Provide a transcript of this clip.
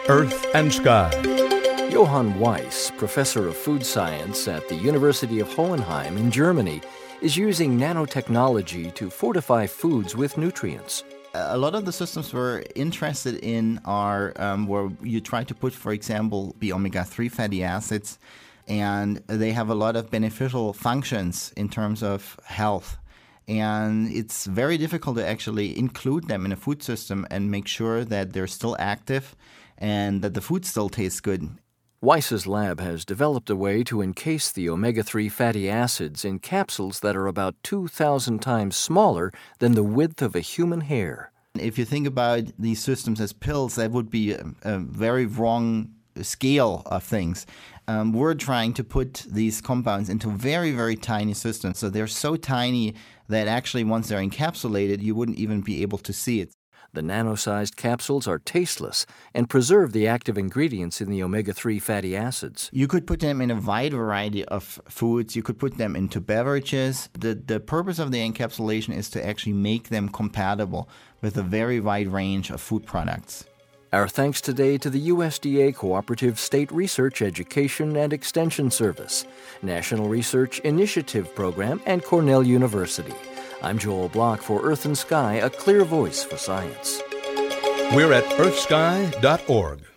Earth and Sky. Johann Weiss, professor of food science at the University of Hohenheim in Germany, is using nanotechnology to fortify foods with nutrients. A lot of the systems we're interested in are where you try to put, for example, the omega-3 fatty acids, and they have a lot of beneficial functions in terms of health. And it's very difficult to actually include them in a food system and make sure that they're still active and that the food still tastes good. Weiss's lab has developed a way to encase the omega-3 fatty acids in capsules that are about 2,000 times smaller than the width of a human hair. If you think about these systems as pills, that would be a very wrong scale of things. We're trying to put these compounds into very, very tiny systems. So they're so tiny that actually once they're encapsulated, you wouldn't even be able to see it. The nano-sized capsules are tasteless and preserve the active ingredients in the omega-3 fatty acids. You could put them in a wide variety of foods. You could put them into beverages. The purpose of the encapsulation is to actually make them compatible with a very wide range of food products. Our thanks today to the USDA Cooperative State Research Education and Extension Service, National Research Initiative Program, and Cornell University. I'm Joel Block for Earth and Sky, a clear voice for science. We're at earthsky.org.